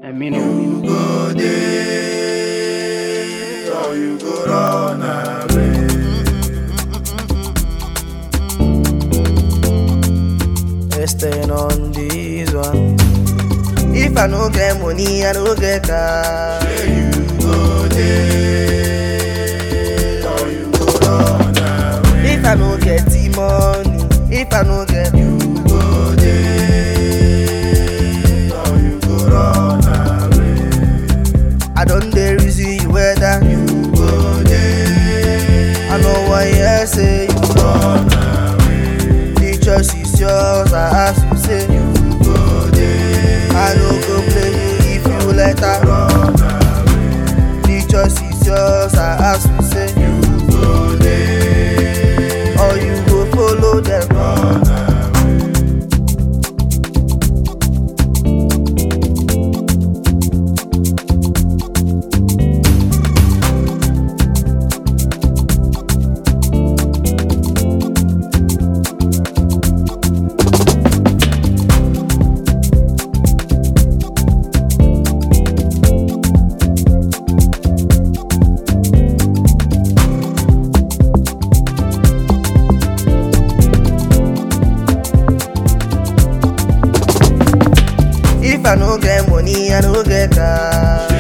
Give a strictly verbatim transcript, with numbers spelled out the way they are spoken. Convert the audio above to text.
I mean, You go there or you go run away. Staying on this one. If I no get money, I no get car. Where you go there or you go run away. If I no get the money, if I no get You go there or you go run away. I don't dare reason you whether You go there I know what you say you run away. the choice is yours, I ask you say You go there I no go play you if you let her run away. the choice is yours, I ask you say You go there or you go follow them run away. If I no get money, I no get car.